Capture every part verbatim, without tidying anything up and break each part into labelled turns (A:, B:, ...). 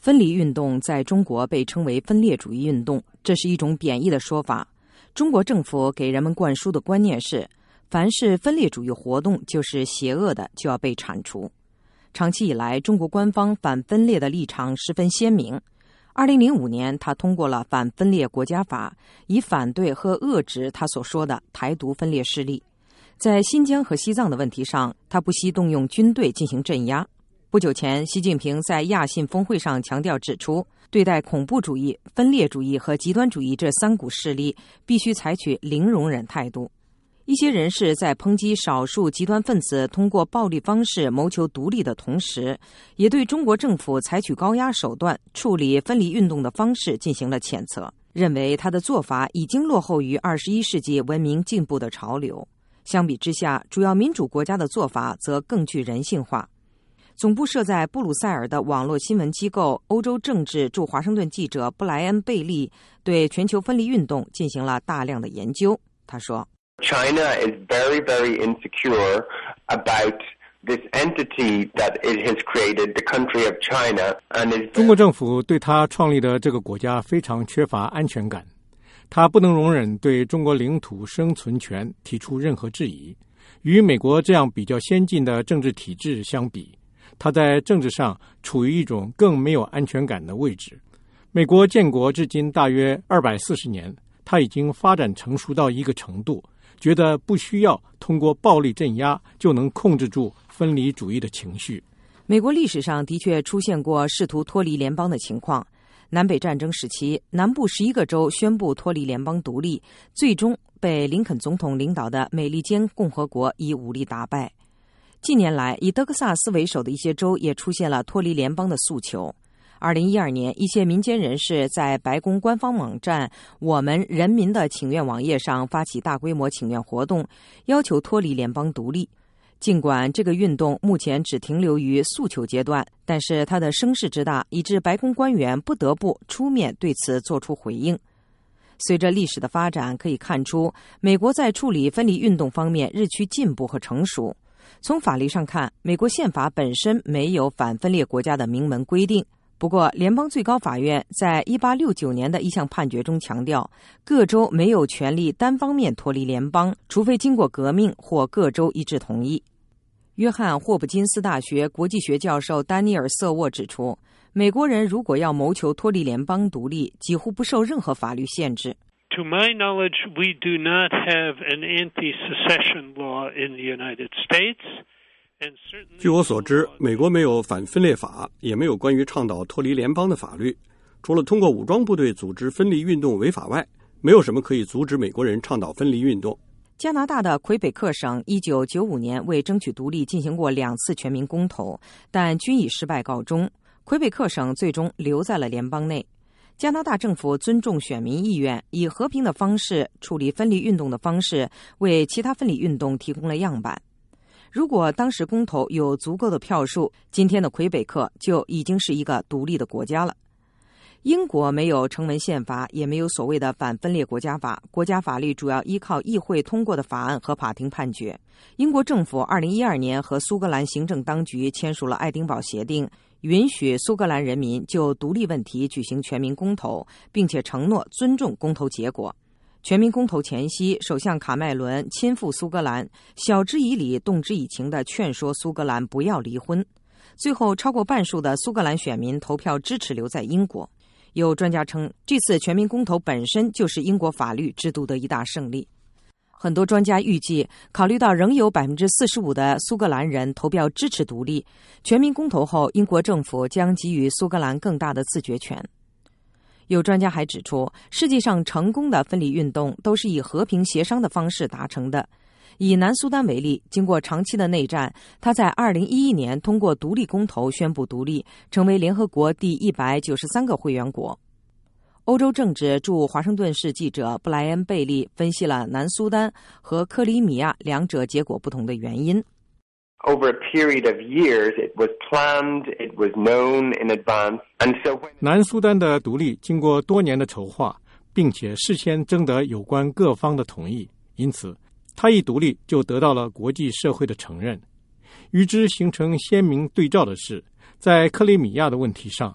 A: 分离运动在中国被称为分裂主义运动，这是一种贬义的说法。中国政府给人们灌输的观念是，凡是分裂主义活动就是邪恶的，就要被铲除。长期以来，中国官方反分裂的立场十分鲜明。二零零五年，他通过了反分裂国家法，以反对和遏制他所说的台独分裂势力。在新疆和西藏的问题上，他不惜动用军队进行镇压。不久前，习近平在亚信峰会上强调指出，对待恐怖主义、分裂主义和极端主义这三股势力，必须采取零容忍态度。一些人士在抨击少数极端分子通过暴力方式谋求独立的同时，也对中国政府采取高压手段处理分离运动的方式进行了谴责，认为他的做法已经落后于二十一世纪文明进步的潮流。相比之下，主要民主国家的做法则更具人性化。总部设在布鲁塞尔的网络新闻机构欧洲政治驻华盛顿记者布莱恩·贝利对全球分离运动进行了大量的研究。他说
B: China is very, very insecure about this entity that it has created, the country of China, and is...
C: 中国政府对他创立的这个国家非常缺乏安全感，他不能容忍对中国领土生存权提出任何质疑。与美国这样比较先进的政治体制相比，他在政治上处于一种更没有安全感的位置。美国建国至今大约二百四十年，他已经发展成熟到一个程度，觉得不需要通过暴力镇压就能控制住分离主义的情绪。
A: 美国历史上的确出现过试图脱离联邦的情况。南北战争时期，南部十一个州宣布脱离联邦独立，最终被林肯总统领导的美利坚共和国以武力打败。近年来，以德克萨斯为首的一些州也出现了脱离联邦的诉求。二零一二年，一些民间人士在白宫官方网站“我们人民的请愿”网页上发起大规模请愿活动，要求脱离联邦独立。尽管这个运动目前只停留于诉求阶段，但是它的声势之大，以致白宫官员不得不出面对此做出回应。随着历史的发展，可以看出，美国在处理分离运动方面日趋进步和成熟。从法律上看，美国宪法本身没有反分裂国家的明文规定。不过，联邦最高法院在一八六九年的一项判决中强调，各州没有权利单方面脱离联邦，除非经过革命或各州一致同意。约翰霍普金斯大学国际学教授丹尼尔·瑟沃指出，美国人如果要谋求脱离联邦独立，几乎不受任何法律限制。
D: To my knowledge, we do not have an anti-secession law in the United States.
E: 据我所知，美国没有反分裂法，也没有关于倡导脱离联邦的法律。除了通过武装部队组织分离运动违法外，没有什么可以阻止美国人倡导分离运动。
A: 加拿大的魁北克省一九九五年为争取独立进行过两次全民公投，但均以失败告终。魁北克省最终留在了联邦内。加拿大政府尊重选民意愿，以和平的方式处理分离运动的方式，为其他分离运动提供了样板。如果当时公投有足够的票数，今天的魁北克就已经是一个独立的国家了。英国没有成文宪法，也没有所谓的反分裂国家法，国家法律主要依靠议会通过的法案和法庭判决。英国政府二零一二年和苏格兰行政当局签署了爱丁堡协定，允许苏格兰人民就独立问题举行全民公投，并且承诺尊重公投结果。全民公投前夕，首相卡麦伦亲赴苏格兰，晓之以理，动之以情地劝说苏格兰不要离婚。最后，超过半数的苏格兰选民投票支持留在英国。有专家称，这次全民公投本身就是英国法律制度的一大胜利。很多专家预计，考虑到仍有百分之四十五的苏格兰人投票支持独立，全民公投后，英国政府将给予苏格兰更大的自决权。有专家还指出，世界上成功的分离运动都是以和平协商的方式达成的。以南苏丹为例，经过长期的内战，他在二零一一年通过独立公投宣布独立，成为联合国第一百九十三个会员国。欧洲政治驻华盛顿市记者布莱恩·贝利分析了南苏丹和克里米亚两者结果不同的原因。
B: Over a period of years, it was planned, it was known in advance, and so when...
C: 南苏丹的独立经过多年的筹划，并且事先征得有关各方的同意，因此他一独立就得到了国际社会的承认。与之形成鲜明对照的是，在克里米亚的问题上，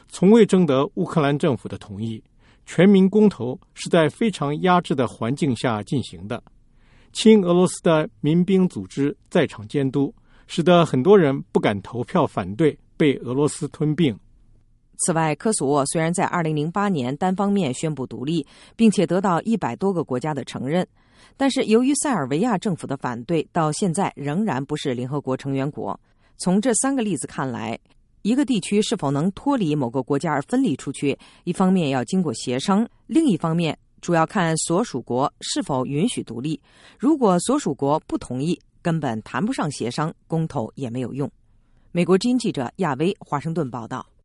C: 从未征得乌克兰政府的同意，全民公投是在非常压制的环境下进行的。亲俄罗斯的民兵组织在场监督，使得很多人不敢投票反对被俄罗斯吞并。
A: 此外，科索沃虽然在二零零八年单方面宣布独立，并且得到一百多个国家的承认，但是由于塞尔维亚政府的反对，到现在仍然不是联合国成员国。从这三个例子看来，一个地区是否能脱离某个国家而分离出去，一方面要经过协商，另一方面主要看所属国是否允许独立。如果所属国不同意，根本谈不上协商，公投也没有用。美国之音记者亚薇华盛顿报道。